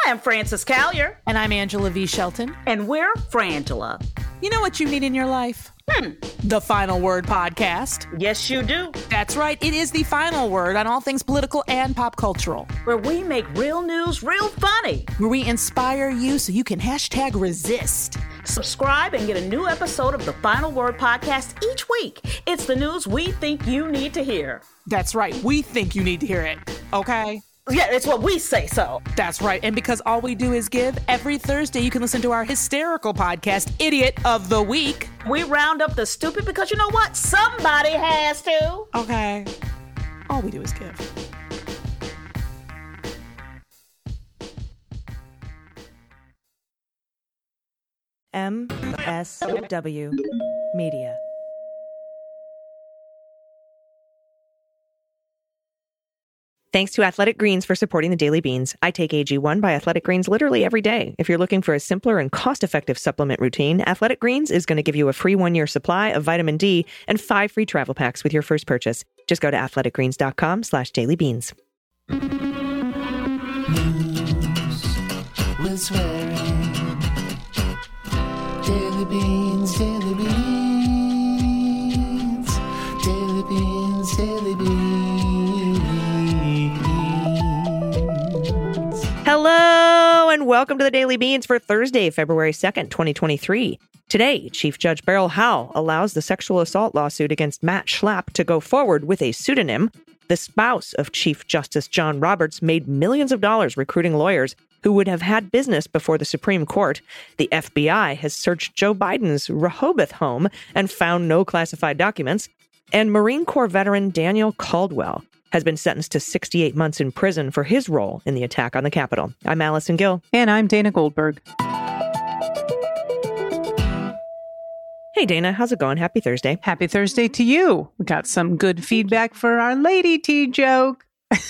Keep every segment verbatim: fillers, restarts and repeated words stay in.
I'm Frances Callier. And I'm Angela V. Shelton. And we're Frangela. You know what you need in your life? Hmm. The Final Word Podcast. Yes, you do. That's right. It is the final word on all things political and pop cultural. Where we make real news real funny. Where we inspire you so you can hashtag resist. Subscribe and get a new episode of the Final Word Podcast each week. It's the news we think you need to hear. That's right. We think you need to hear it. Okay? Yeah, it's what we say so. That's right. And because all we do is give, every Thursday you can listen to our hysterical podcast, Idiot of the Week. We round up the stupid because you know what? Somebody has to. Okay. All we do is give. M S W Media. Thanks to Athletic Greens for supporting the Daily Beans. I take A G one by Athletic Greens literally every day. If you're looking for a simpler and cost-effective supplement routine, Athletic Greens is going to give you a free one-year supply of vitamin D and five free travel packs with your first purchase. Just go to athleticgreens.com slash dailybeans. News with swearing. Daily Beans, Daily Beans. Daily Beans, Daily Beans. Hello, and welcome to the Daily Beans for Thursday, February second, twenty twenty-three. Today, Chief Judge Beryl Howell allows the sexual assault lawsuit against Matt Schlapp to go forward with a pseudonym. The spouse of Chief Justice John Roberts made millions of dollars recruiting lawyers who would have had business before the Supreme Court. The F B I has searched Joe Biden's Rehoboth home and found no classified documents. And Marine Corps veteran Daniel Caldwell has been sentenced to sixty-eight months in prison for his role in the attack on the Capitol. I'm Allison Gill. And I'm Dana Goldberg. Hey, Dana, how's it going? Happy Thursday. Happy Thursday to you. We got some good feedback for our lady tea joke.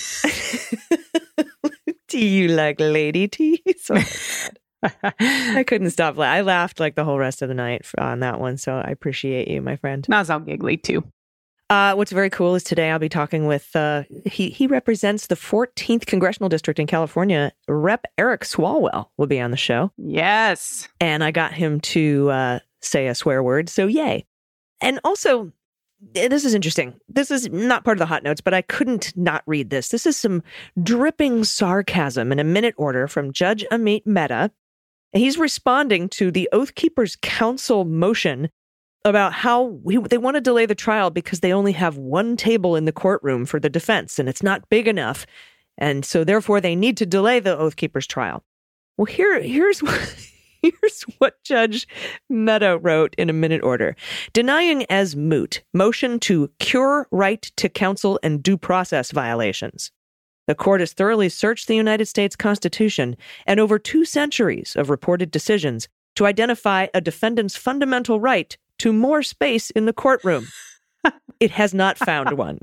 Do you like lady teas? Oh, my God. I couldn't stop. La- I laughed like the whole rest of the night on that one, so I appreciate you, my friend. I was all giggly, too. Uh, what's very cool is today I'll be talking with, uh, he he represents the fourteenth Congressional District in California. Representative Eric Swalwell will be on the show. Yes. And I got him to uh, say a swear word, so yay. And also, this is interesting. This is not part of the hot notes, but I couldn't not read this. This is some dripping sarcasm in a minute order from Judge Amit Mehta. He's responding to the Oath Keepers Council motion about how we, they want to delay the trial because they only have one table in the courtroom for the defense, and it's not big enough. And so therefore they need to delay the Oath Keepers trial. Well, here, here's what, here's what Judge Mehta wrote in a minute order. Denying as moot motion to cure right to counsel and due process violations. The court has thoroughly searched the United States Constitution and over two centuries of reported decisions to identify a defendant's fundamental right to more space in the courtroom. It has not found one.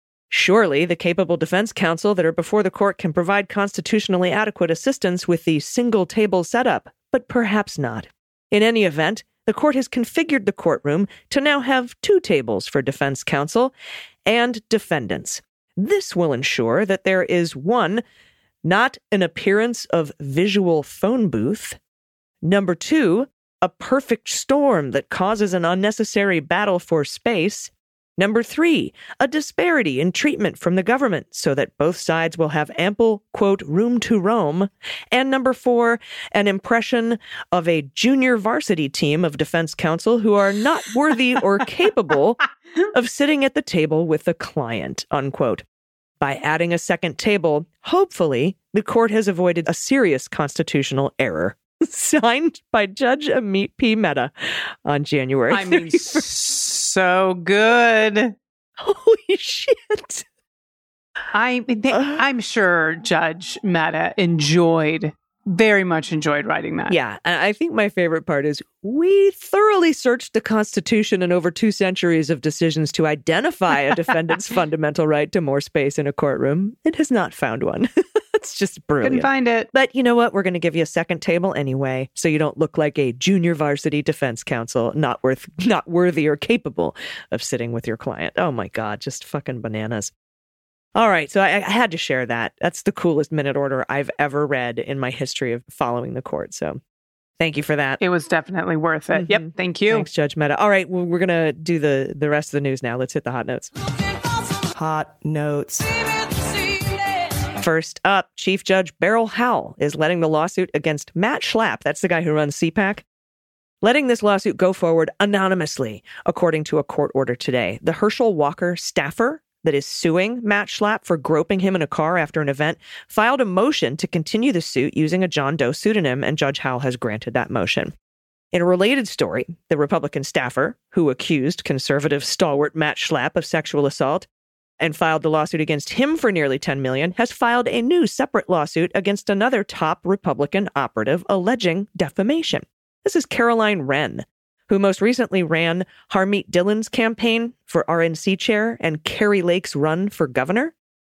Surely the capable defense counsel that are before the court can provide constitutionally adequate assistance with the single table setup, but perhaps not. In any event, the court has configured the courtroom to now have two tables for defense counsel and defendants. This will ensure that there is one, not an appearance of visual phone booth. Number two, a perfect storm that causes an unnecessary battle for space. Number three, a disparity in treatment from the government so that both sides will have ample, quote, room to roam. And number four, an impression of a junior varsity team of defense counsel who are not worthy or capable of sitting at the table with the client, unquote. By adding a second table, hopefully, the court has avoided a serious constitutional error. Signed by Judge Amit P. Mehta on January I mean, so good. Holy shit. I, they, I'm sure Judge Mehta enjoyed, very much enjoyed writing that. Yeah, and I think my favorite part is we thoroughly searched the Constitution and over two centuries of decisions to identify a defendant's fundamental right to more space in a courtroom. It has not found one. It's just brilliant. Couldn't find it. But you know what? We're going to give you a second table anyway, so you don't look like a junior varsity defense counsel, not worth, not worthy or capable of sitting with your client. Oh my God, just fucking bananas. All right, so I, I had to share that. That's the coolest minute order I've ever read in my history of following the court. So thank you for that. It was definitely worth it. Mm-hmm. Yep, thank you. Thanks, Judge Mehta. All right, well, we're going to do the, the rest of the news now. Let's hit the hot notes. Hot notes. First up, Chief Judge Beryl Howell is letting the lawsuit against Matt Schlapp, that's the guy who runs C PAC, letting this lawsuit go forward anonymously, according to a court order today. The Herschel Walker staffer that is suing Matt Schlapp for groping him in a car after an event filed a motion to continue the suit using a John Doe pseudonym, and Judge Howell has granted that motion. In a related story, the Republican staffer who accused conservative stalwart Matt Schlapp of sexual assault and filed the lawsuit against him for nearly ten million dollars has filed a new separate lawsuit against another top Republican operative alleging defamation. This is Caroline Wren, who most recently ran Harmeet Dillon's campaign for R N C chair and Carrie Lake's run for governor.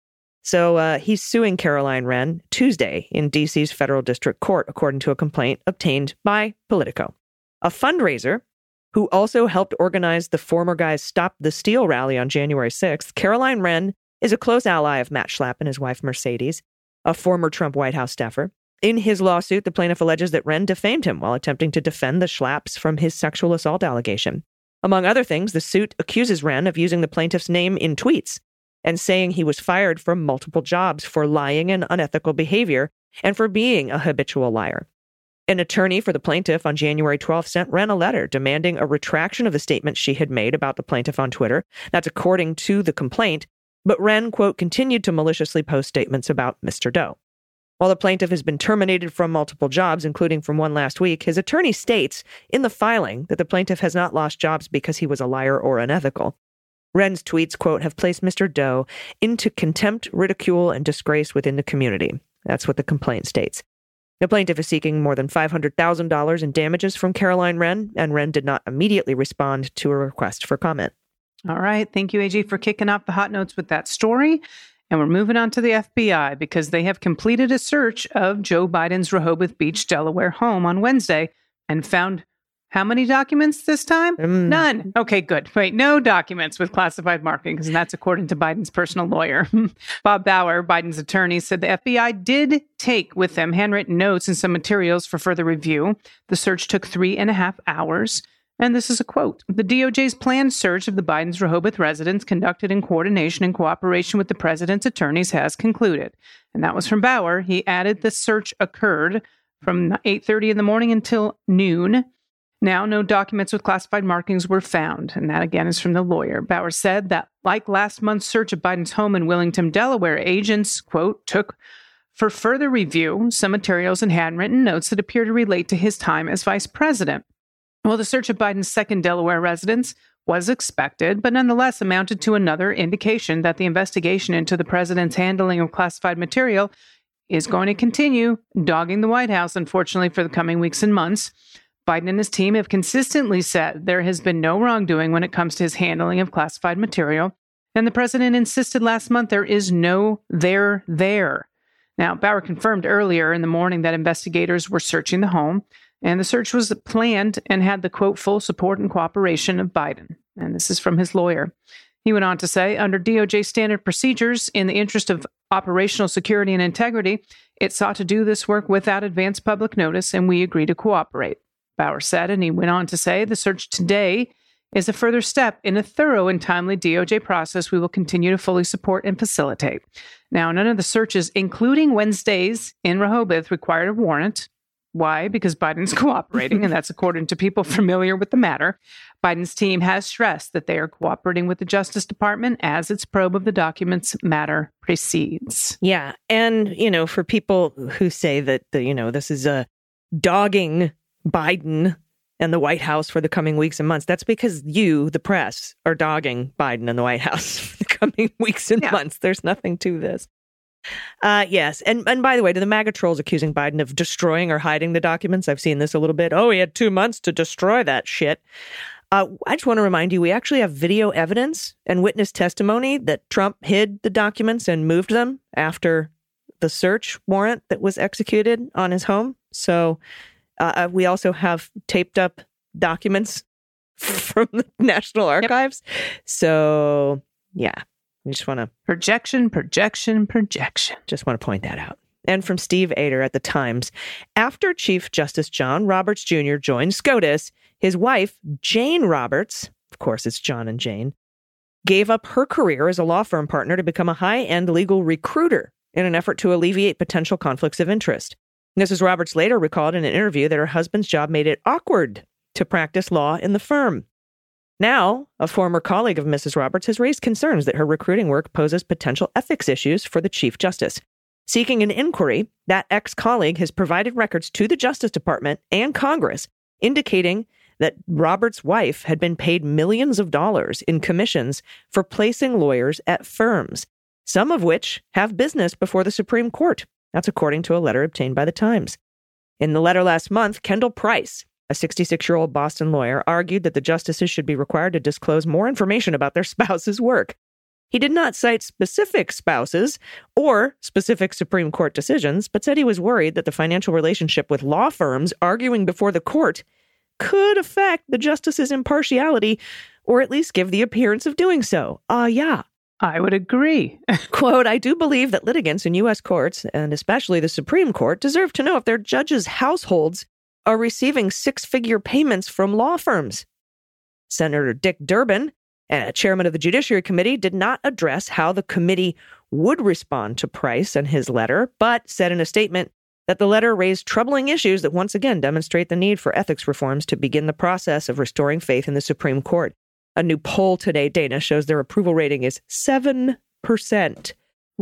So uh, he's suing Caroline Wren Tuesday in D C's federal district court, according to a complaint obtained by Politico. A fundraiser who also helped organize the Former Guys Stop the Steal rally on January sixth, Caroline Wren is a close ally of Matt Schlapp and his wife Mercedes, a former Trump White House staffer. In his lawsuit, the plaintiff alleges that Wren defamed him while attempting to defend the Schlapps from his sexual assault allegation. Among other things, the suit accuses Wren of using the plaintiff's name in tweets and saying he was fired from multiple jobs for lying and unethical behavior and for being a habitual liar. An attorney for the plaintiff on January twelfth sent Wren a letter demanding a retraction of the statements she had made about the plaintiff on Twitter. That's according to the complaint, but Wren, quote, continued to maliciously post statements about Mister Doe. While the plaintiff has been terminated from multiple jobs, including from one last week, his attorney states in the filing that the plaintiff has not lost jobs because he was a liar or unethical. Wren's tweets, quote, have placed Mister Doe into contempt, ridicule, and disgrace within the community. That's what the complaint states. The plaintiff is seeking more than five hundred thousand dollars in damages from Caroline Wren, and Wren did not immediately respond to a request for comment. All right. Thank you, A G, for kicking off the hot notes with that story. And we're moving on to the F B I because they have completed a search of Joe Biden's Rehoboth Beach, Delaware home on Wednesday and found how many documents this time? Mm. None. Okay, good. Wait, no documents with classified markings, and that's according to Biden's personal lawyer. Bob Bauer, Biden's attorney, said the F B I did take with them handwritten notes and some materials for further review. The search took three and a half hours. And this is a quote. The D O J's planned search of the Biden's Rehoboth residence, conducted in coordination and cooperation with the president's attorneys, has concluded. And that was from Bauer. He added the search occurred from eight thirty in the morning until noon. Now, no documents with classified markings were found. And that, again, is from the lawyer. Bauer said that, like last month's search of Biden's home in Willington, Delaware, agents, quote, took for further review some materials and handwritten notes that appear to relate to his time as vice president. Well, the search of Biden's second Delaware residence was expected, but nonetheless amounted to another indication that the investigation into the president's handling of classified material is going to continue dogging the White House, unfortunately, for the coming weeks and months. Biden and his team have consistently said there has been no wrongdoing when it comes to his handling of classified material, and the president insisted last month there is no there there. Now, Bauer confirmed earlier in the morning that investigators were searching the home, and the search was planned and had the, quote, full support and cooperation of Biden. And this is from his lawyer. He went on to say, under D O J standard procedures, in the interest of operational security and integrity, it sought to do this work without advance public notice, and we agree to cooperate, Bauer said. And he went on to say, the search today is a further step in a thorough and timely D O J process we will continue to fully support and facilitate. Now, none of the searches, including Wednesday's in Rehoboth, required a warrant. Why? Because Biden's cooperating, and that's according to people familiar with the matter. Biden's team has stressed that they are cooperating with the Justice Department as its probe of the documents matter proceeds. Yeah. And, you know, for people who say that, the, you know, this is a dogging Biden and the White House for the coming weeks and months, that's because you, the press, are dogging Biden and the White House for the coming weeks and yeah. months. There's nothing to this. Uh, yes. And and by the way, to the MAGA trolls accusing Biden of destroying or hiding the documents, I've seen this a little bit. Oh, he had two months to destroy that shit. Uh, I just want to remind you, we actually have video evidence and witness testimony that Trump hid the documents and moved them after the search warrant that was executed on his home. So uh, we also have taped up documents from the National Archives. Yep. So, yeah. I just want to Projection, projection, projection. just want to point that out. And from Steve Ader at the Times, after Chief Justice John Roberts Junior joined SCOTUS, his wife, Jane Roberts, of course it's John and Jane, gave up her career as a law firm partner to become a high-end legal recruiter in an effort to alleviate potential conflicts of interest. Missus Roberts later recalled in an interview that her husband's job made it awkward to practice law in the firm. Now, a former colleague of Missus Roberts has raised concerns that her recruiting work poses potential ethics issues for the Chief Justice. Seeking an inquiry, that ex-colleague has provided records to the Justice Department and Congress indicating that Roberts' wife had been paid millions of dollars in commissions for placing lawyers at firms, some of which have business before the Supreme Court. That's according to a letter obtained by the Times. In the letter last month, Kendall Price, a sixty-six-year-old Boston lawyer, argued that the justices should be required to disclose more information about their spouse's work. He did not cite specific spouses or specific Supreme Court decisions, but said he was worried that the financial relationship with law firms arguing before the court could affect the justice's impartiality, or at least give the appearance of doing so. Ah, uh, yeah. I would agree. Quote, I do believe that litigants in U S courts, and especially the Supreme Court, deserve to know if their judges' households are receiving six-figure payments from law firms. Senator Dick Durbin, uh, chairman of the Judiciary Committee, did not address how the committee would respond to Price and his letter, but said in a statement that the letter raised troubling issues that once again demonstrate the need for ethics reforms to begin the process of restoring faith in the Supreme Court. A new poll today, Dana, shows their approval rating is seven percent.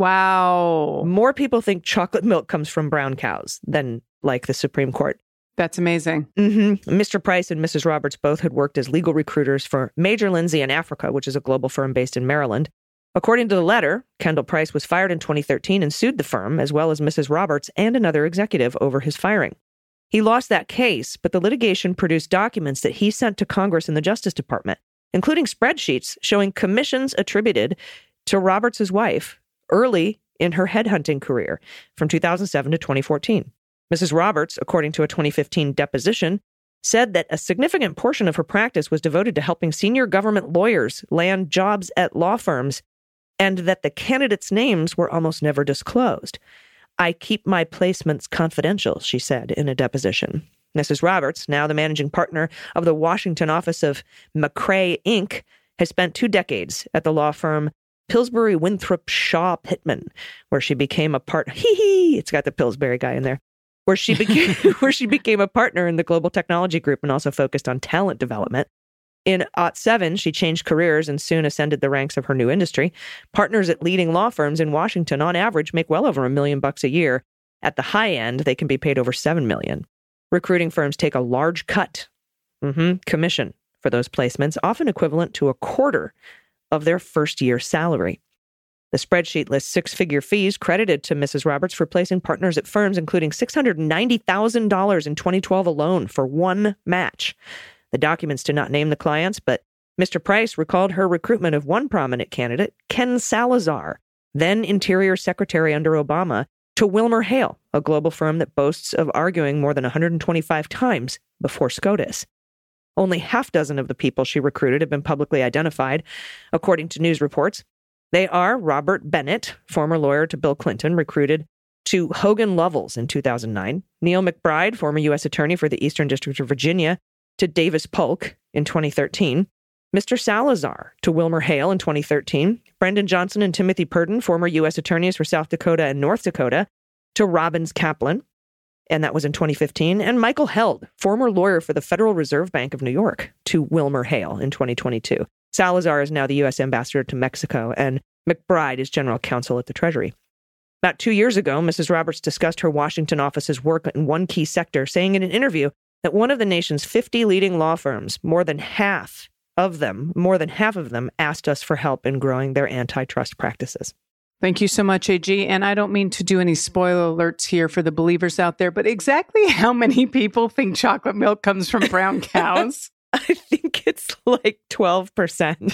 Wow. More people think chocolate milk comes from brown cows than like the Supreme Court. That's amazing. Mm-hmm. Mister Price and Missus Roberts both had worked as legal recruiters for Major Lindsay in Africa, which is a global firm based in Maryland. According to the letter, Kendall Price was fired in twenty thirteen and sued the firm, as well as Missus Roberts and another executive over his firing. He lost that case, but the litigation produced documents that he sent to Congress and the Justice Department, including spreadsheets showing commissions attributed to Roberts' wife early in her headhunting career from two thousand seven to twenty fourteen. Missus Roberts, according to a twenty fifteen deposition, said that a significant portion of her practice was devoted to helping senior government lawyers land jobs at law firms, and that the candidates' names were almost never disclosed. I keep my placements confidential, she said in a deposition. Missus Roberts, now the managing partner of the Washington office of McCrae, Incorporated, has spent two decades at the law firm Pillsbury Winthrop Shaw Pittman, where she became a part. Hee hee, it's got the Pillsbury guy in there. Where she became where she became a partner in the global technology group and also focused on talent development. In oh seven, she changed careers and soon ascended the ranks of her new industry. Partners at leading law firms in Washington, on average, make well over a million bucks a year. At the high end, they can be paid over seven million. Recruiting firms take a large cut, mm-hmm, commission for those placements, often equivalent to a quarter of their first year salary. The spreadsheet lists six-figure fees credited to Missus Roberts for placing partners at firms, including six hundred ninety thousand dollars in twenty twelve alone for one match. The documents do not name the clients, but Mister Price recalled her recruitment of one prominent candidate, Ken Salazar, then Interior Secretary under Obama, to Wilmer Hale, a global firm that boasts of arguing more than one hundred twenty-five times before SCOTUS. Only half dozen of the people she recruited have been publicly identified, according to news reports. They are Robert Bennett, former lawyer to Bill Clinton, recruited to Hogan Lovells in two thousand nine. Neil McBride, former U S attorney for the Eastern District of Virginia, to Davis Polk in twenty thirteen. Mister Salazar to Wilmer Hale in twenty thirteen. Brendan Johnson and Timothy Purdon, former U S attorneys for South Dakota and North Dakota, to Robbins Kaplan, and that was in twenty fifteen. And Michael Held, former lawyer for the Federal Reserve Bank of New York, to Wilmer Hale in twenty twenty-two. Salazar is now the U S ambassador to Mexico, and McBride is general counsel at the Treasury. About two years ago, Missus Roberts discussed her Washington office's work in one key sector, saying in an interview that one of the nation's fifty leading law firms, more than half of them, more than half of them asked us for help in growing their antitrust practices. Thank you so much, A G. And I don't mean to do any spoiler alerts here for the believers out there, but exactly how many people think chocolate milk comes from brown cows? I think it's like twelve percent.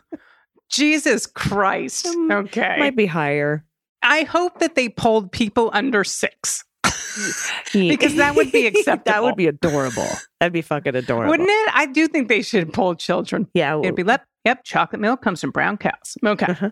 Jesus Christ. Okay. Might be higher. I hope that they polled people under six. Because that would be acceptable. That would be adorable. That'd be fucking adorable. Wouldn't it? I do think they should poll children. Yeah. It'd be, yep, chocolate milk comes from brown cows. Okay. Uh-huh.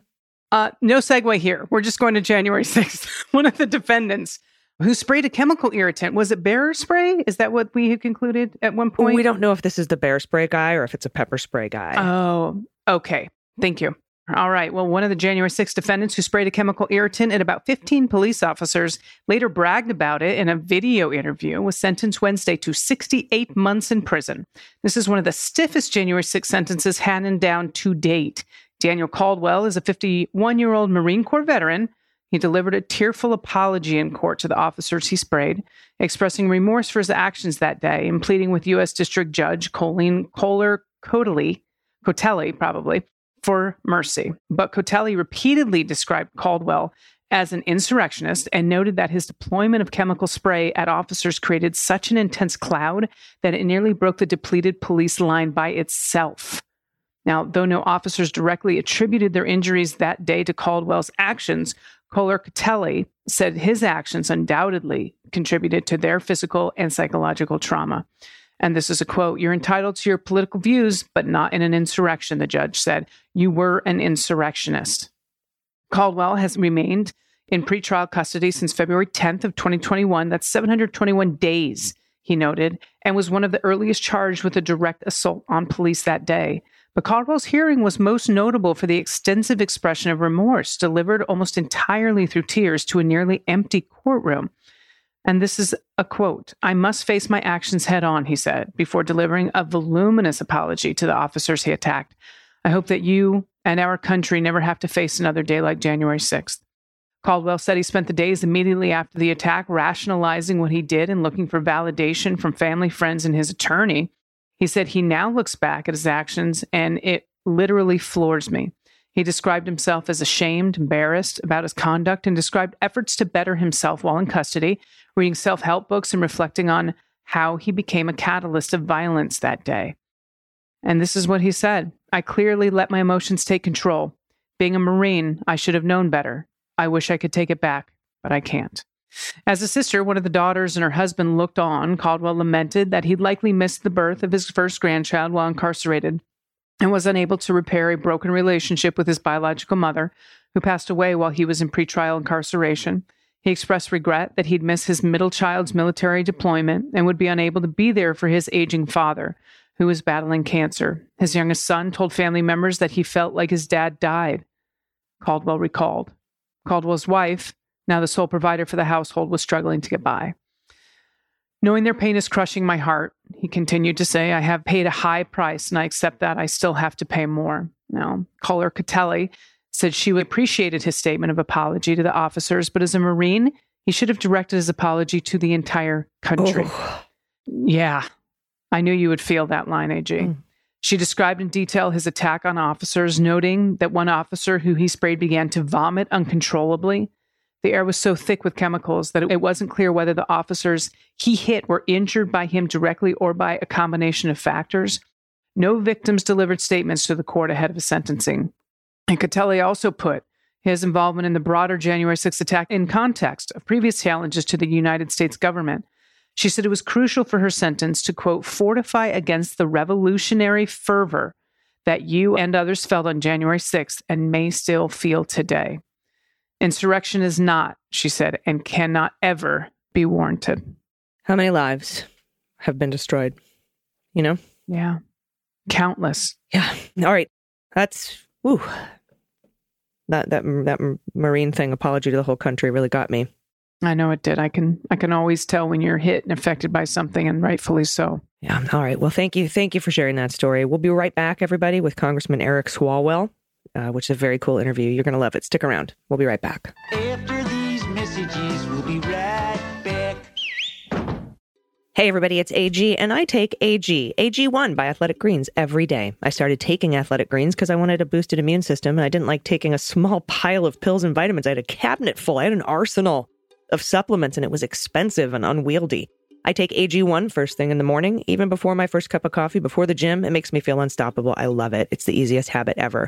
Uh, no segue here. We're just going to January sixth. One of the defendants who sprayed a chemical irritant, was it bear spray? Is that what we had concluded at one point? We don't know if this is the bear spray guy or if it's a pepper spray guy. Oh, okay. Thank you. All right. Well, one of the January sixth defendants who sprayed a chemical irritant at about fifteen police officers later bragged about it in a video interview, was sentenced Wednesday to sixty-eight months in prison. This is one of the stiffest January sixth sentences handed down to date. Daniel Caldwell is a fifty-one-year-old Marine Corps veteran. He delivered a tearful apology in court to the officers he sprayed, expressing remorse for his actions that day and pleading with U S District Judge Colleen Kohler Cotelli, Cotelli probably, for mercy. But Cotelli repeatedly described Caldwell as an insurrectionist and noted that his deployment of chemical spray at officers created such an intense cloud that it nearly broke the depleted police line by itself. Now, though no officers directly attributed their injuries that day to Caldwell's actions, Kohler Cotelli said his actions undoubtedly contributed to their physical and psychological trauma. And this is a quote, "You're entitled to your political views, but not in an insurrection," the judge said. "You were an insurrectionist." Caldwell has remained in pretrial custody since February tenth of twenty twenty-one. That's seven hundred twenty-one days, he noted, and was one of the earliest charged with a direct assault on police that day. But Caldwell's hearing was most notable for the extensive expression of remorse delivered almost entirely through tears to a nearly empty courtroom. And this is a quote, "I must face my actions head on," he said, before delivering a voluminous apology to the officers he attacked. "I hope that you and our country never have to face another day like January sixth. Caldwell said he spent the days immediately after the attack rationalizing what he did and looking for validation from family, friends, and his attorney. He said he now looks back at his actions and it literally floors me. He described himself as ashamed, embarrassed about his conduct, and described efforts to better himself while in custody, reading self-help books and reflecting on how he became a catalyst of violence that day." And this is what he said. "I clearly let my emotions take control. Being a Marine, I should have known better. I wish I could take it back, but I can't." As a sister, one of the daughters and her husband looked on, Caldwell lamented that he'd likely missed the birth of his first grandchild while incarcerated and was unable to repair a broken relationship with his biological mother, who passed away while he was in pretrial incarceration. He expressed regret that he'd miss his middle child's military deployment and would be unable to be there for his aging father, who was battling cancer. His youngest son told family members that he felt like his dad died, Caldwell recalled. Caldwell's wife, now the sole provider for the household, was struggling to get by. "Knowing their pain is crushing my heart," he continued to say. "I have paid a high price, and I accept that I still have to pay more." Now, Kohler Cotelli said she appreciated his statement of apology to the officers, but as a Marine, he should have directed his apology to the entire country. Oh. Yeah, I knew you would feel that line, A G. Mm. She described in detail his attack on officers, noting that one officer who he sprayed began to vomit uncontrollably. The air was so thick with chemicals that it wasn't clear whether the officers he hit were injured by him directly or by a combination of factors. No victims delivered statements to the court ahead of his sentencing. And Cotelli also put his involvement in the broader January sixth attack in context of previous challenges to the United States government. She said it was crucial for her sentence to, quote, "fortify against the revolutionary fervor that you and others felt on January sixth and may still feel today. Insurrection is not," she said, "and cannot ever be warranted." How many lives have been destroyed? You know? Yeah. Countless. Yeah. All right. That's, whew. That, that, that Marine thing, apology to the whole country, really got me. I know it did. I can, I can always tell when you're hit and affected by something, and rightfully so. Yeah. All right. Well, thank you. Thank you for sharing that story. We'll be right back, everybody, with Congressman Eric Swalwell. Uh, which is a very cool interview. You're going to love it. Stick around. We'll be right back. After these messages, we'll be right back. Hey, everybody, it's A G, and I take A G, A G one by Athletic Greens every day. I started taking Athletic Greens because I wanted a boosted immune system, and I didn't like taking a small pile of pills and vitamins. I had a cabinet full. I had an arsenal of supplements, and it was expensive and unwieldy. I take A G one first thing in the morning, even before my first cup of coffee, before the gym. It makes me feel unstoppable. I love it. It's the easiest habit ever.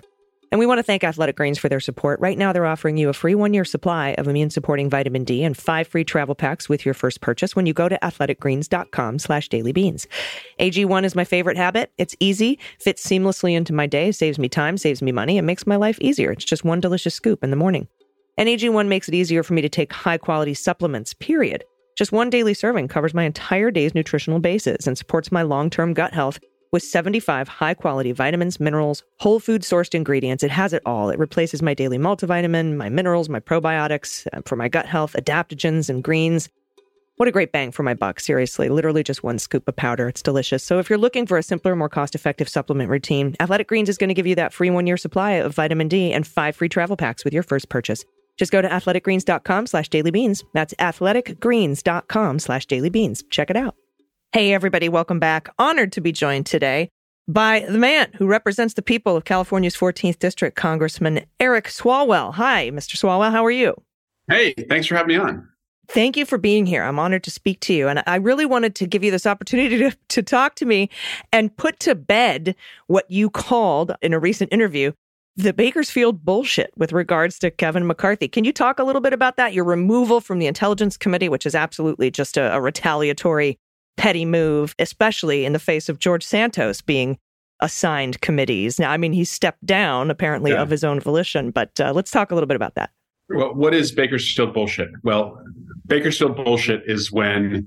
And we want to thank Athletic Greens for their support. Right now, they're offering you a free one-year supply of immune-supporting vitamin D and five free travel packs with your first purchase when you go to athleticgreens.com slash dailybeans. A G one is my favorite habit. It's easy, fits seamlessly into my day, saves me time, saves me money, and makes my life easier. It's just one delicious scoop in the morning. And A G one makes it easier for me to take high-quality supplements, period. Just one daily serving covers my entire day's nutritional basis and supports my long-term gut health with seventy-five high-quality vitamins, minerals, whole food-sourced ingredients. It has it all. It replaces my daily multivitamin, my minerals, my probiotics, uh, for my gut health, adaptogens, and greens. What a great bang for my buck, seriously. Literally just one scoop of powder. It's delicious. So if you're looking for a simpler, more cost-effective supplement routine, Athletic Greens is going to give you that free one-year supply of vitamin D and five free travel packs with your first purchase. Just go to athleticgreens.com slash dailybeans. That's athleticgreens.com slash dailybeans. Check it out. Hey, everybody, welcome back. Honored to be joined today by the man who represents the people of California's fourteenth District, Congressman Eric Swalwell. Hi, Mister Swalwell. How are you? Hey, thanks for having me on. Thank you for being here. I'm honored to speak to you. And I really wanted to give you this opportunity to, to talk to me and put to bed what you called in a recent interview the Bakersfield bullshit with regards to Kevin McCarthy. Can you talk a little bit about that? Your removal from the Intelligence Committee, which is absolutely just a, a retaliatory petty move, especially in the face of George Santos being assigned committees. Now, I mean, he stepped down, apparently, yeah. of his own volition, but uh, let's talk a little bit about that. Well, what is Bakersfield bullshit? Well, Bakersfield bullshit is when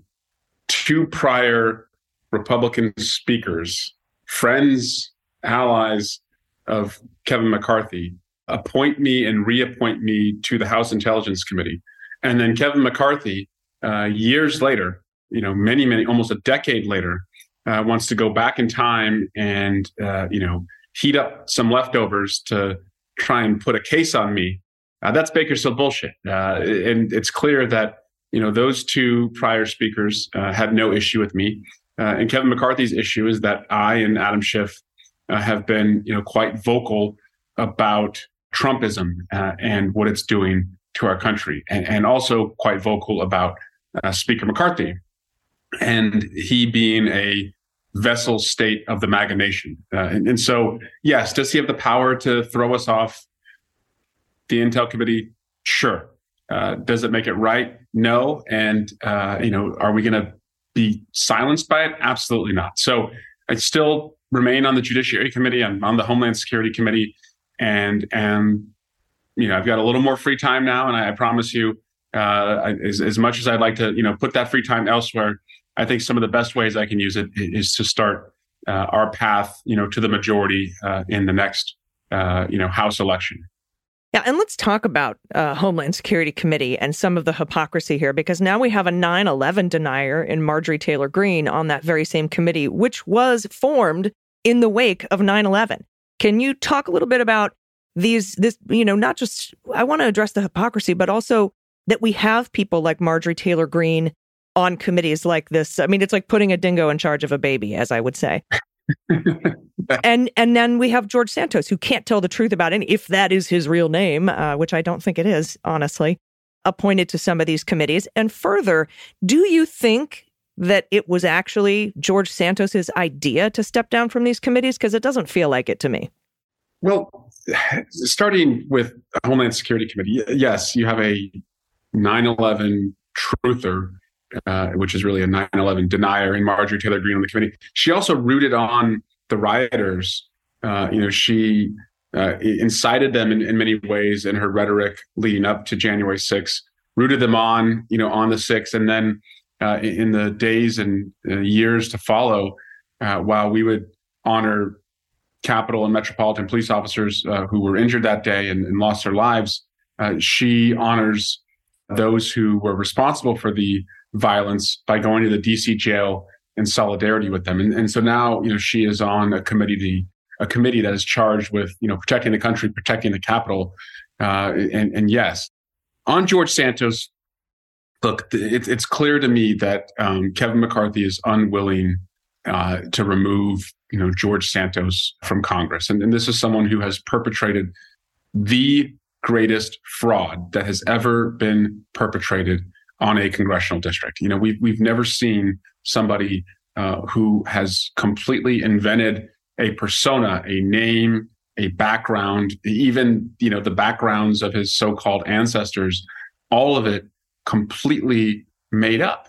two prior Republican speakers, friends, allies of Kevin McCarthy, appoint me and reappoint me to the House Intelligence Committee. And then Kevin McCarthy, uh, years later, you know, many, many, almost a decade later, uh, wants to go back in time and, uh, you know, heat up some leftovers to try and put a case on me. Uh, that's Bakersfield bullshit. Uh, and it's clear that, you know, those two prior speakers uh, had no issue with me. Uh, and Kevin McCarthy's issue is that I and Adam Schiff uh, have been, you know, quite vocal about Trumpism uh, and what it's doing to our country, and, and also quite vocal about uh, Speaker McCarthy. And he being a vessel state of the MAGA nation. Uh, and, and so, yes, does he have the power to throw us off the Intel Committee? Sure. Uh, does it make it right? No. And, uh, you know, are we going to be silenced by it? Absolutely not. So I still remain on the Judiciary Committee. I'm on the Homeland Security Committee. And, and you know, I've got a little more free time now. And I, I promise you, uh, as, as much as I'd like to, you know, put that free time elsewhere, I think some of the best ways I can use it is to start uh, our path, you know, to the majority uh, in the next, uh, you know, House election. Yeah, and let's talk about uh, Homeland Security Committee and some of the hypocrisy here, because now we have a nine eleven denier in Marjorie Taylor Greene on that very same committee, which was formed in the wake of nine eleven. Can you talk a little bit about these, this, you know, not just, I want to address the hypocrisy, but also that we have people like Marjorie Taylor Greene on committees like this. I mean, it's like putting a dingo in charge of a baby, as I would say. and and then we have George Santos, who can't tell the truth about any, if that is his real name, uh, which I don't think it is, honestly, appointed to some of these committees. And further, do you think that it was actually George Santos's idea to step down from these committees? Because it doesn't feel like it to me. Well, starting with the Homeland Security Committee, yes, you have a nine eleven truther, Uh, which is really a nine eleven denier in Marjorie Taylor Greene on the committee. She also rooted on the rioters. Uh, you know, she uh, incited them in, in many ways in her rhetoric leading up to January sixth, rooted them on, you know, on the sixth. And then uh, in the days and uh, years to follow, uh, while we would honor Capitol and Metropolitan police officers uh, who were injured that day and, and lost their lives, uh, she honors those who were responsible for the violence by going to the D C jail in solidarity with them. And, and so now, you know, she is on a committee, a committee that is charged with, you know, protecting the country, protecting the Capitol. Uh, and, and yes, on George Santos, look, it, it's clear to me that um, Kevin McCarthy is unwilling uh, to remove, you know, George Santos from Congress. And, and this is someone who has perpetrated the greatest fraud that has ever been perpetrated on a congressional district. You know, we've we've never seen somebody uh, who has completely invented a persona, a name, a background, even, you know, the backgrounds of his so-called ancestors, all of it completely made up.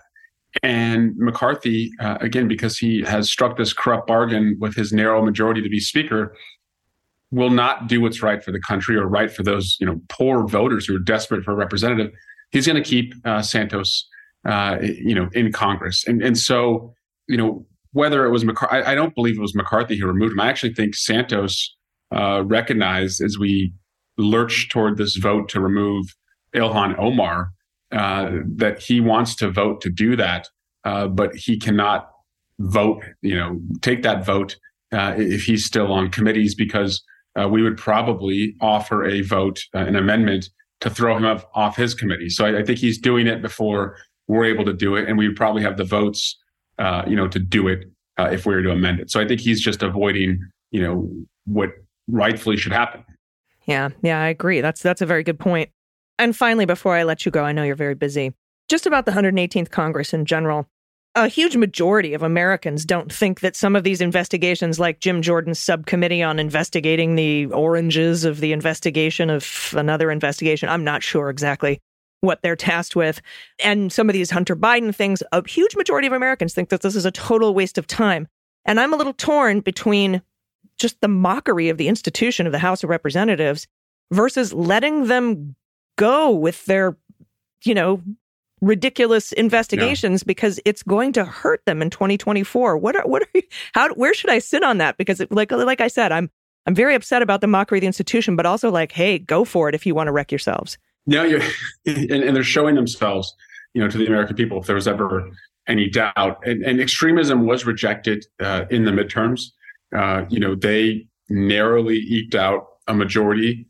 And McCarthy, uh, again, because he has struck this corrupt bargain with his narrow majority to be speaker, will not do what's right for the country or right for those, you know, poor voters who are desperate for a representative. He's going to keep uh, Santos, uh, you know, in Congress. And and so, you know, whether it was McCarthy, I, I don't believe it was McCarthy who removed him. I actually think Santos uh, recognized as we lurch toward this vote to remove Ilhan Omar, uh, that he wants to vote to do that, uh, but he cannot vote, you know, take that vote uh, if he's still on committees, because uh, we would probably offer a vote, uh, an amendment to throw him off, off his committee. So I, I think he's doing it before we're able to do it, and we would probably have the votes, uh, you know, to do it uh, if we were to amend it. So I think he's just avoiding, you know, what rightfully should happen. Yeah, yeah, I agree. That's that's a very good point. And finally, before I let you go, I know you're very busy, just about the one hundred eighteenth Congress in general. A huge majority of Americans don't think that some of these investigations, like Jim Jordan's subcommittee on investigating the oranges of the investigation of another investigation, I'm not sure exactly what they're tasked with, and some of these Hunter Biden things, a huge majority of Americans think that this is a total waste of time. And I'm a little torn between just the mockery of the institution of the House of Representatives versus letting them go with their, you know, ridiculous investigations, yeah, because it's going to hurt them in twenty twenty-four. What are, what are you, how, where should I sit on that? Because it, like, like I said, I'm, I'm very upset about the mockery of the institution, but also like, hey, go for it if you want to wreck yourselves. Yeah, you're, and, and they're showing themselves, you know, to the American people, if there was ever any doubt. And, and extremism was rejected uh, in the midterms. Uh, you know, they narrowly eked out a majority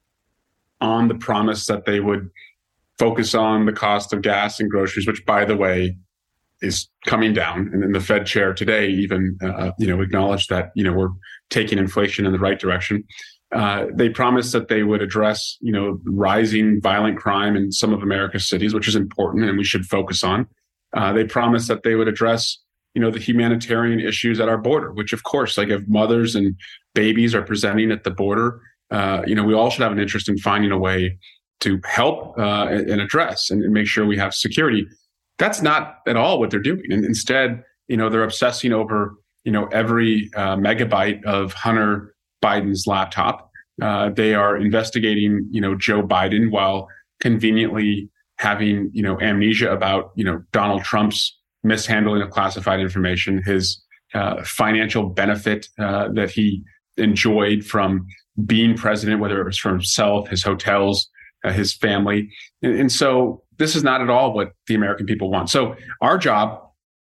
on the promise that they would focus on the cost of gas and groceries, which, by the way, is coming down. And then the Fed chair today even, uh, you know, acknowledged that, you know, we're taking inflation in the right direction. Uh, they promised that they would address, you know, rising violent crime in some of America's cities, which is important and we should focus on. Uh, they promised that they would address, you know, the humanitarian issues at our border, which, of course, like if mothers and babies are presenting at the border, uh, you know, we all should have an interest in finding a way to help uh, and address and make sure we have security. That's not at all what they're doing. And instead, you know, they're obsessing over, you know, every uh, megabyte of Hunter Biden's laptop. Uh, they are investigating, you know, Joe Biden while conveniently having, you know, amnesia about, you know, Donald Trump's mishandling of classified information, his uh, financial benefit uh, that he enjoyed from being president, whether it was for himself, his hotels, uh, his family. And, and so this is not at all what the American people want. So our job,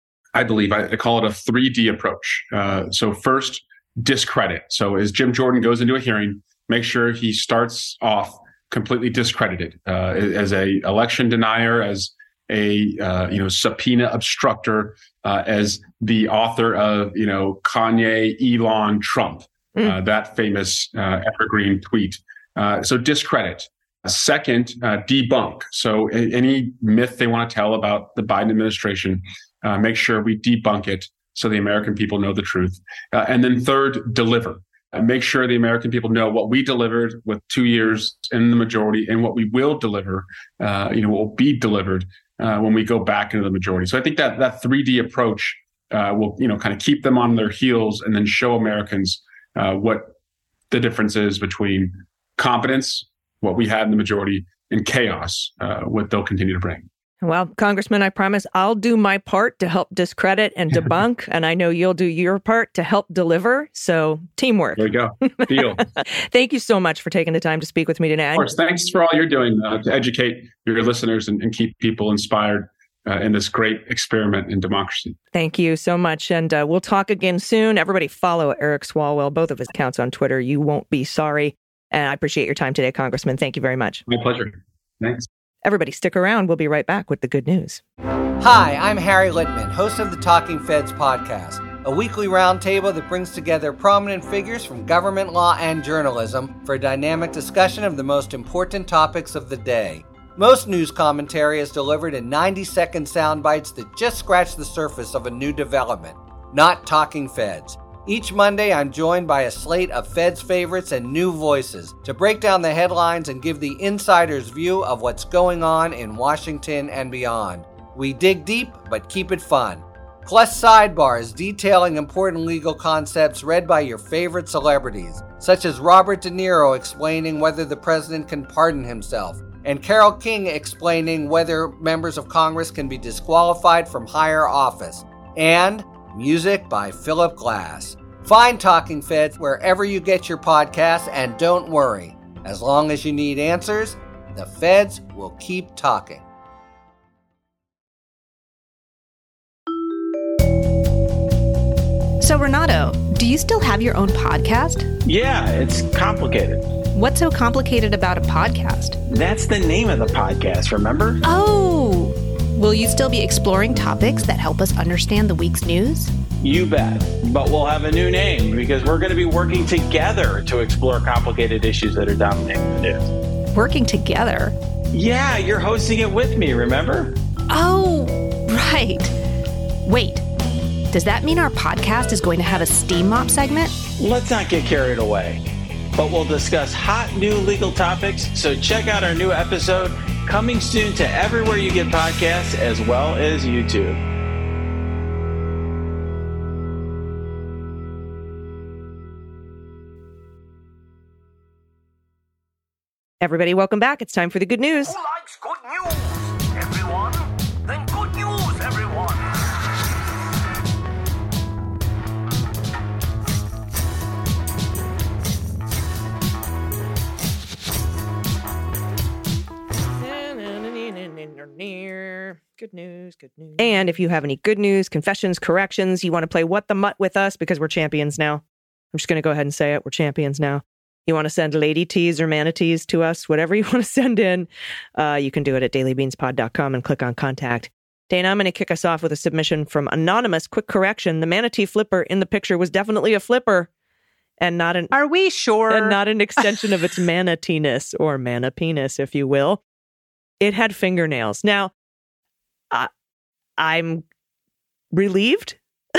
I believe, I, I call it a three D approach. Uh, so first, discredit. So as Jim Jordan goes into a hearing, make sure he starts off completely discredited uh, as a election denier, as a uh, you know subpoena obstructor, uh, as the author of you know Kanye, Elon, Trump, mm. uh, that famous uh, evergreen tweet. Uh, so discredit. Second, uh, debunk. So a- any myth they want to tell about the Biden administration, uh, make sure we debunk it so the American people know the truth. Uh, and then third, deliver. Uh, make sure the American people know what we delivered with two years in the majority and what we will deliver, uh, you know, will be delivered uh, when we go back into the majority. So I think that that three D approach uh, will, you know, kind of keep them on their heels and then show Americans uh, what the difference is between competence, what we had in the majority, and chaos, uh, what they'll continue to bring. Well, Congressman, I promise I'll do my part to help discredit and debunk, and I know you'll do your part to help deliver. So teamwork. There you go. Deal. Thank you so much for taking the time to speak with me today. Of course. Thanks for all you're doing uh, to educate your listeners and, and keep people inspired uh, in this great experiment in democracy. Thank you so much. And uh, we'll talk again soon. Everybody follow Eric Swalwell, both of his accounts on Twitter. You won't be sorry. And I appreciate your time today, Congressman. Thank you very much. My pleasure. Thanks. Everybody stick around. We'll be right back with the good news. Hi, I'm Harry Litman, host of the Talking Feds podcast, a weekly roundtable that brings together prominent figures from government law and journalism for a dynamic discussion of the most important topics of the day. Most news commentary is delivered in ninety-second sound bites that just scratch the surface of a new development. Not Talking Feds. Each Monday, I'm joined by a slate of Feds favorites and new voices to break down the headlines and give the insider's view of what's going on in Washington and beyond. We dig deep, but keep it fun. Plus sidebars detailing important legal concepts read by your favorite celebrities, such as Robert De Niro explaining whether the president can pardon himself, and Carole King explaining whether members of Congress can be disqualified from higher office, and music by Philip Glass. Find Talking Feds wherever you get your podcasts, and don't worry, as long as you need answers, the Feds will keep talking. So, Renato, do you still have your own podcast? Yeah, it's complicated. What's so complicated about a podcast? That's the name of the podcast, remember? Oh! Will you still be exploring topics that help us understand the week's news? You bet. But we'll have a new name because we're going to be working together to explore complicated issues that are dominating the news. Working together? Yeah, you're hosting it with me, remember? Oh, right. Wait, does that mean our podcast is going to have a steam mop segment? Let's not get carried away. But we'll discuss hot new legal topics, so check out our new episode coming soon to everywhere you get podcasts as well as YouTube. Everybody, welcome back. It's time for the good news. Who likes good news? Everyone? Then good news, everyone. Good news, good news. And if you have any good news, confessions, corrections, you want to play What the Mutt with us because we're champions now. I'm just going to go ahead and say it. We're champions now. You want to send lady teas or manatees to us, whatever you want to send in, uh, you can do it at daily beans pod dot com and click on contact. Dana, I'm going to kick us off with a submission from Anonymous. Quick correction. The manatee flipper in the picture was definitely a flipper and not an... Are we sure? And not an extension of its manateeness or mana penis, if you will. It had fingernails. Now, uh, I'm relieved.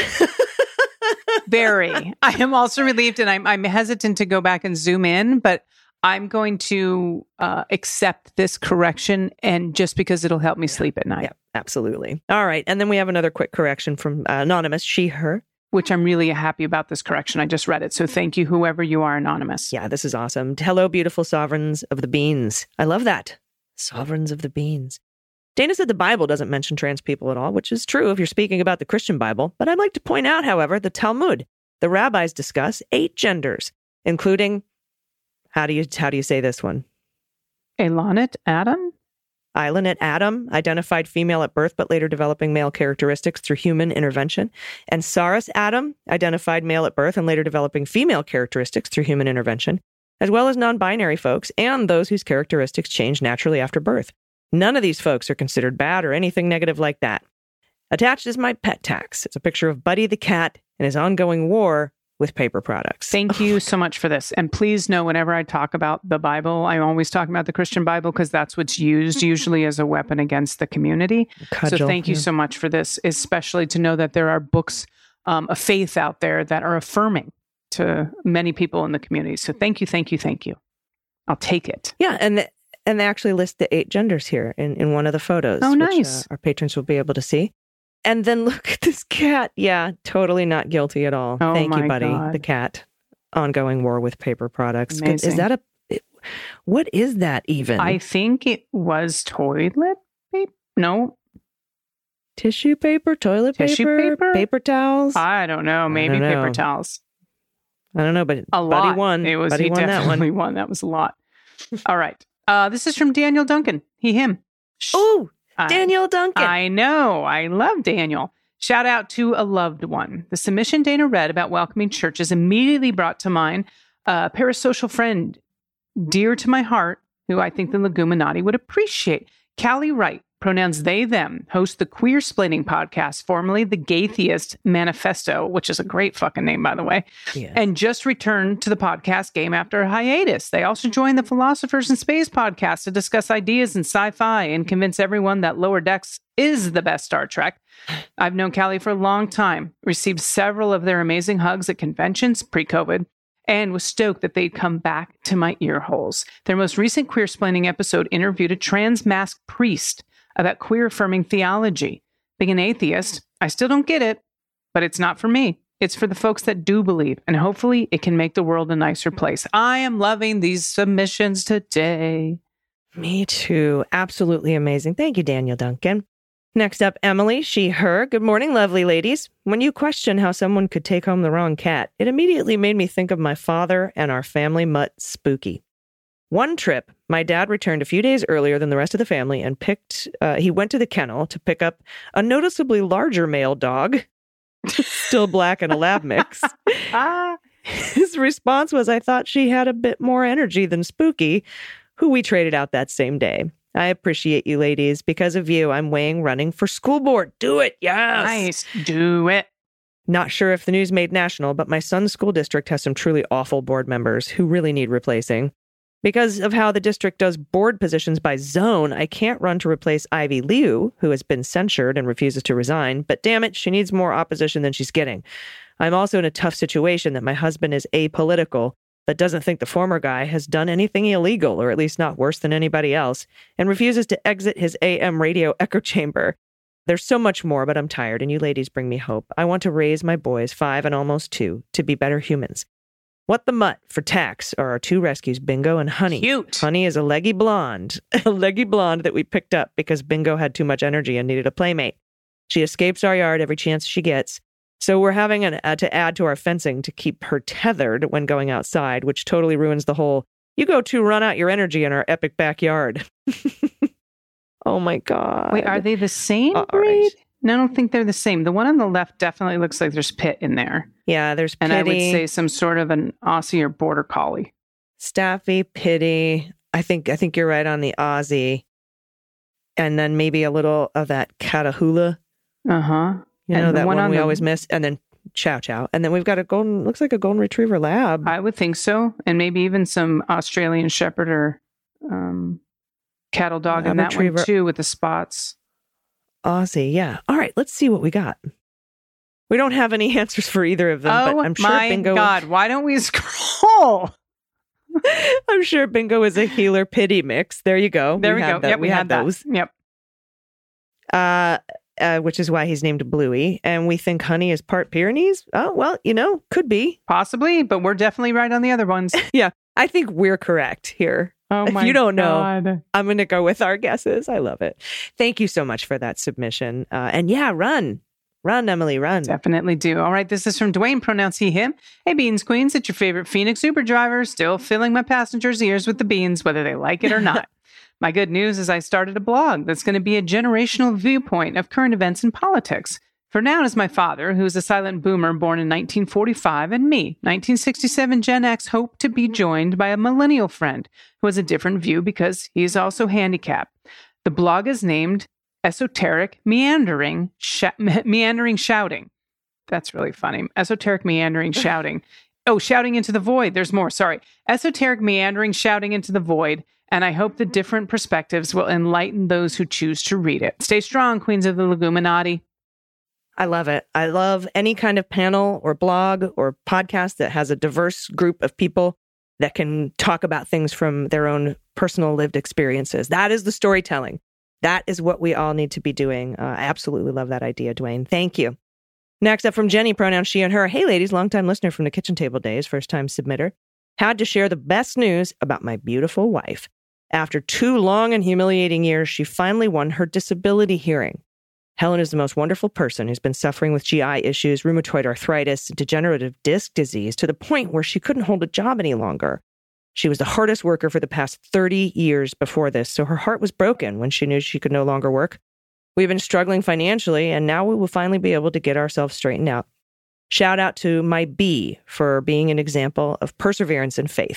Very. I am also relieved, and I'm I'm hesitant to go back and zoom in, but I'm going to uh, accept this correction, and just because it'll help me yeah. sleep at night. Yeah, absolutely. All right, and then we have another quick correction from uh, Anonymous, she, her. Which I'm really happy about this correction. I just read it, so thank you, whoever you are, Anonymous. Yeah, this is awesome. Hello, beautiful sovereigns of the beans. I love that. Sovereigns of the beans. Dana said the Bible doesn't mention trans people at all, which is true if you're speaking about the Christian Bible. But I'd like to point out, however, the Talmud. The rabbis discuss eight genders, including, how do you how do you say this one? Elonet Adam? Elonet Adam, identified female at birth, but later developing male characteristics through human intervention. And Saras Adam, identified male at birth and later developing female characteristics through human intervention, as well as non-binary folks and those whose characteristics change naturally after birth. None of these folks are considered bad or anything negative like that. Attached is my pet tax. It's a picture of Buddy the cat and his ongoing war with paper products. Thank you so much for this. And please know, whenever I talk about the Bible, I'm always talking about the Christian Bible because that's what's used usually as a weapon against the community. Cudgel, so thank you yeah. so much for this, especially to know that there are books um, of faith out there that are affirming to many people in the community. So thank you, thank you, thank you. I'll take it. Yeah, and the, and they actually list the eight genders here in, in one of the photos. Oh, nice. Which, uh, our patrons will be able to see. And then look at this cat. Yeah, totally not guilty at all. Oh, Thank you, Buddy. God. The cat. Ongoing war with paper products. Amazing. Is that a... What is that even? I think it was toilet paper. No. Tissue paper? Toilet Tissue paper? paper? Paper towels? I don't know. Maybe don't know. paper towels. I don't know, but a Buddy lot. won. It was, Buddy he won definitely that one. won. That was a lot. All right. Uh, this is from Daniel Duncan. He, him. Oh, Daniel Duncan. I know. I love Daniel. Shout out to a loved one. The submission Dana read about welcoming churches immediately brought to mind a parasocial friend dear to my heart, who I think the Leguminati would appreciate. Callie Wright pronouns they, them, host the Queer Splaining podcast, formerly the Gaytheist Manifesto, which is a great fucking name, by the way, Yeah. and just returned to the podcast game after a hiatus. They also joined the Philosophers in Space podcast to discuss ideas in sci-fi and convince everyone that Lower Decks is the best Star Trek. I've known Callie for a long time, received several of their amazing hugs at conventions pre-COVID, and was stoked that they'd come back to my ear holes. Their most recent Queer Splaining episode interviewed a trans-masked priest about queer-affirming theology. Being an atheist, I still don't get it, but it's not for me. It's for the folks that do believe, and hopefully it can make the world a nicer place. I am loving these submissions today. Me too. Absolutely amazing. Thank you, Daniel Duncan. Next up, Emily, she, her. Good morning, lovely ladies. When you question how someone could take home the wrong cat, it immediately made me think of my father and our family mutt, Spooky. One trip, my dad returned a few days earlier than the rest of the family and picked, uh, he went to the kennel to pick up a noticeably larger male dog, still black and a lab mix. Ah. His response was, I thought she had a bit more energy than Spooky, who we traded out that same day. I appreciate you, ladies. Because of you, I'm weighing running for school board. Do it. Yes. Nice. Do it. Not sure if the news made national, but my son's school district has some truly awful board members who really need replacing. Because of how the district does board positions by zone, I can't run to replace Ivy Liu, who has been censured and refuses to resign. But damn it, she needs more opposition than she's getting. I'm also in a tough situation that my husband is apolitical, but doesn't think the former guy has done anything illegal, or at least not worse than anybody else, and refuses to exit his A M radio echo chamber. There's so much more, but I'm tired, and you ladies bring me hope. I want to raise my boys, five and almost two, to be better humans. What the mutt for tax are our two rescues, Bingo and Honey. Cute. Honey is a leggy blonde, a leggy blonde that we picked up because Bingo had too much energy and needed a playmate. She escapes our yard every chance she gets. So we're having an, uh, to add to our fencing to keep her tethered when going outside, which totally ruins the whole, you go to run out your energy in our epic backyard. Oh my God. Wait, are they the same All breed? right. No, I don't think they're the same. The one on the left definitely looks like there's Pit in there. Yeah, there's Pity. And I would say some sort of an Aussie or Border Collie. Staffy, Pity. I think I think you're right on the Aussie. And then maybe a little of that Catahoula. Uh-huh. You know, and that one, one, on we the, always miss. And then Chow Chow. And then we've got a golden, looks like a golden retriever lab. I would think so. And maybe even some Australian Shepherd or um, cattle dog Lab in that retriever. one too with the spots. Aussie, yeah. All right, let's see what we got. We don't have any answers for either of them, Oh but I'm sure my Bingo. God, why don't we scroll? I'm sure Bingo is a healer pity mix. There you go. There we, had go. that- Yep, we, had had that. those. Yep. Uh, uh, which is why he's named Bluey. And we think Honey is part Pyrenees. Oh, well, you know, could be. Possibly, but we're definitely right on the other ones. Yeah, I think we're correct here. Oh If my you don't know, God. I'm going to go with our guesses. I love it. Thank you so much for that submission. Uh, and yeah, run. Run, Emily, run. Definitely do. All right, this is from Dwayne, pronounce he, him. Hey, Beans Queens, it's your favorite Phoenix Uber driver, still filling my passengers' ears with the beans, whether they like it or not. My good news is I started a blog that's going to be a generational viewpoint of current events and politics. For now is my father, who is a silent boomer born in nineteen forty-five, and me, nineteen sixty-seven Gen X, hope to be joined by a millennial friend who has a different view because he is also handicapped. The blog is named Esoteric Meandering Sh- Meandering Shouting. That's really funny. Esoteric Meandering Shouting. Oh, Shouting into the Void. There's more. Sorry. Esoteric Meandering Shouting into the Void. And I hope the different perspectives will enlighten those who choose to read it. Stay strong, Queens of the Leguminati. I love it. I love any kind of panel or blog or podcast that has a diverse group of people that can talk about things from their own personal lived experiences. That is the storytelling. That is what we all need to be doing. Uh, I absolutely love that idea, Dwayne. Thank you. Next up from Jenny, pronouns she and her. Hey, ladies, longtime listener from the kitchen table days, first time submitter. Had to share the best news about my beautiful wife. After two long and humiliating years, she finally won her disability hearing. Helen is the most wonderful person who's been suffering with G I issues, rheumatoid arthritis, and degenerative disc disease to the point where she couldn't hold a job any longer. She was the hardest worker for the past thirty years before this, so her heart was broken when she knew she could no longer work. We've been struggling financially, and now we will finally be able to get ourselves straightened out. Shout out to my B for being an example of perseverance and faith.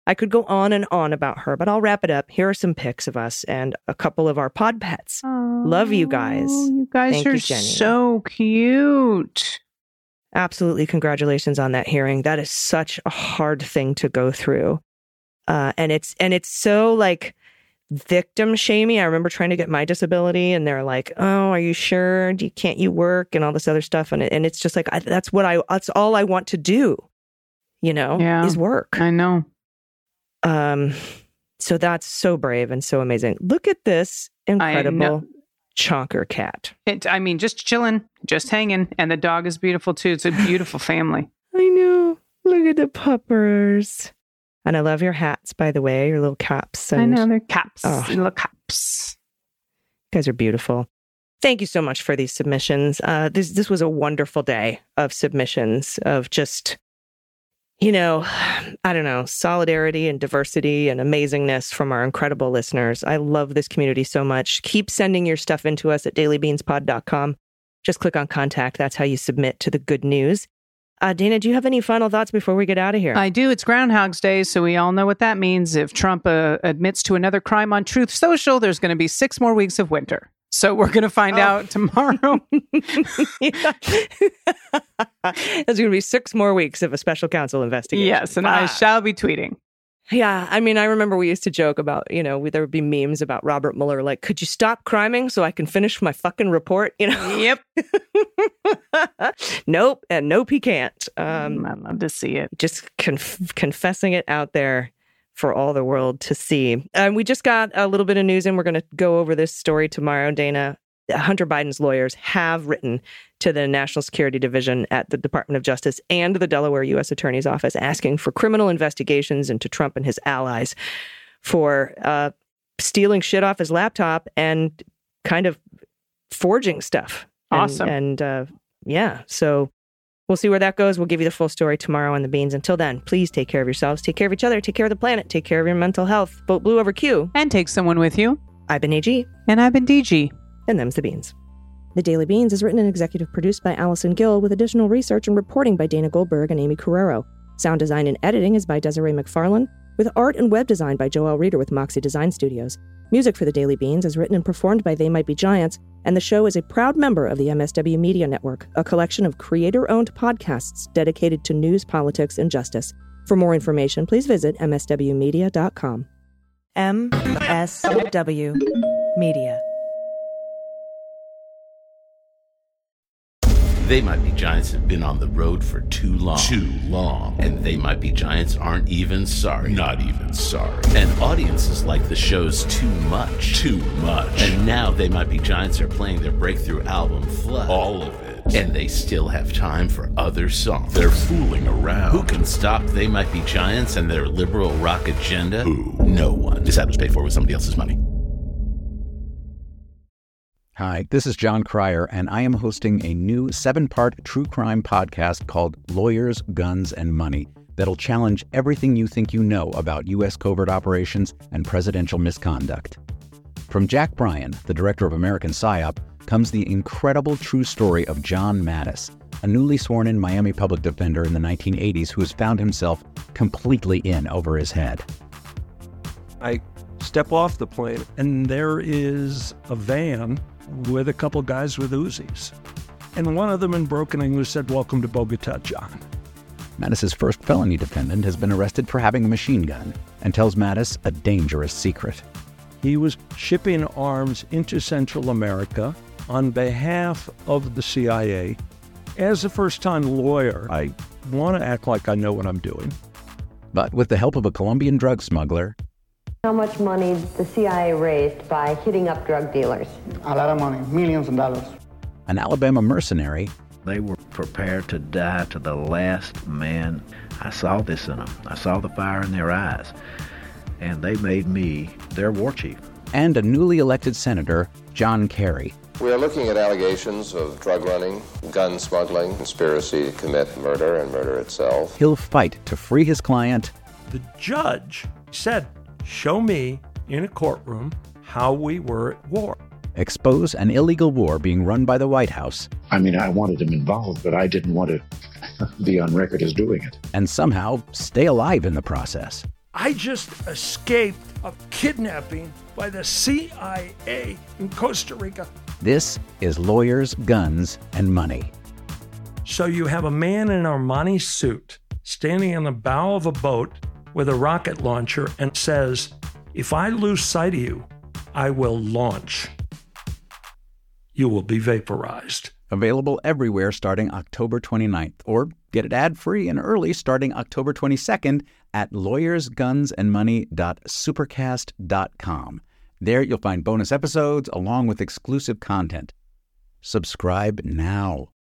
I could go on and on about her, but I'll wrap it up. Here are some pics of us and a couple of our pod pets. Oh, love you guys. You guys Thank are you, Jenny. so cute. Absolutely. Congratulations on that hearing. That is such a hard thing to go through. Uh, and it's and it's so like victim shamey. I remember trying to get my disability and they're like, oh, are you sure? Do you, can't you work? And all this other stuff. And, it, and it's just like, I, that's what I, that's all I want to do, you know, yeah, is work. I know. Um, so that's so brave and so amazing. Look at this incredible chonker cat. It, I mean, just chilling, just hanging. And the dog is beautiful too. It's a beautiful family. I know. Look at the puppers. And I love your hats, by the way, your little caps. And, I know, they're caps, oh, little caps. You guys are beautiful. Thank you so much for these submissions. Uh, this this was a wonderful day of submissions, of just, you know, I don't know, solidarity and diversity and amazingness from our incredible listeners. I love this community so much. Keep sending your stuff into us at daily beans pod dot com. Just click on contact. That's how you submit to the good news. Uh, Dana, do you have any final thoughts before we get out of here? I do. It's Groundhog's Day, so we all know what that means. If Trump uh, admits to another crime on Truth Social, there's going to be six more weeks of winter. So we're going to find oh. out tomorrow. There's going to be six more weeks of a special counsel investigation. Yes, and wow. I shall be tweeting. Yeah, I mean, I remember we used to joke about, you know, there would be memes about Robert Mueller, like, could you stop criming so I can finish my fucking report? You know? Yep. Nope, and nope, he can't. Um, I'd love to see it. Just conf- confessing it out there for all the world to see. Um, we just got a little bit of news, and we're going to go over this story tomorrow, Dana. Hunter Biden's lawyers have written to the National Security Division at the Department of Justice and the Delaware U S Attorney's Office asking for criminal investigations into Trump and his allies for uh, stealing shit off his laptop and kind of forging stuff. Awesome. And, and uh, yeah, so we'll see where that goes. We'll give you the full story tomorrow on The Beans. Until then, please take care of yourselves, take care of each other, take care of the planet, take care of your mental health. Vote blue over Q. And take someone with you. I've been A G. And I've been D G. And them's The Beans. The Daily Beans is written and executive produced by Allison Gill with additional research and reporting by Dana Goldberg and Amy Carrero. Sound design and editing is by Desiree McFarlane, with art and web design by Joel Reeder with Moxie Design Studios. Music for The Daily Beans is written and performed by They Might Be Giants, and the show is a proud member of the M S W Media Network, a collection of creator-owned podcasts dedicated to news, politics, and justice. For more information, please visit m s w media dot com. M S W Media. They Might Be Giants have been on the road for too long. Too long. And They Might Be Giants aren't even sorry. Not even sorry. And audiences like the shows too much. Too much. And now They Might Be Giants are playing their breakthrough album, Flood. All of it. And they still have time for other songs. They're fooling around. Who can stop They Might Be Giants and their liberal rock agenda? Who? No one. This ad was paid for with somebody else's money. Hi, this is John Cryer, and I am hosting a new seven-part true crime podcast called Lawyers, Guns, and Money that'll challenge everything you think you know about U S covert operations and presidential misconduct. From Jack Bryan, the director of American PSYOP, comes the incredible true story of John Mattis, a newly sworn-in Miami public defender in the nineteen eighties who has found himself completely in over his head. I step off the plane, and there is a van with a couple guys with Uzis. And one of them in broken English said, "Welcome to Bogota, John." Mattis's first felony defendant has been arrested for having a machine gun and tells Mattis a dangerous secret. He was shipping arms into Central America on behalf of the C I A. As a first-time lawyer, I want to act like I know what I'm doing. But with the help of a Colombian drug smuggler, how much money the C I A raised by hitting up drug dealers? A lot of money, millions of dollars. An Alabama mercenary, they were prepared to die to the last man. I saw this in them. I saw the fire in their eyes. And they made me their war chief. And a newly elected senator, John Kerry. We are looking at allegations of drug running, gun smuggling, conspiracy to commit murder and murder itself. He'll fight to free his client. The judge said, "Show me in a courtroom how we were at war." Expose an illegal war being run by the White House. I mean, I wanted him involved, but I didn't want to be on record as doing it. And somehow stay alive in the process. I just escaped a kidnapping by the C I A in Costa Rica. This is Lawyers, Guns, and Money. So you have a man in an Armani suit standing on the bow of a boat with a rocket launcher and says, if I lose sight of you, I will launch. You will be vaporized. Available everywhere starting October twenty-ninth, or get it ad-free and early starting October twenty-second at lawyers guns and money dot supercast dot com. There you'll find bonus episodes along with exclusive content. Subscribe now.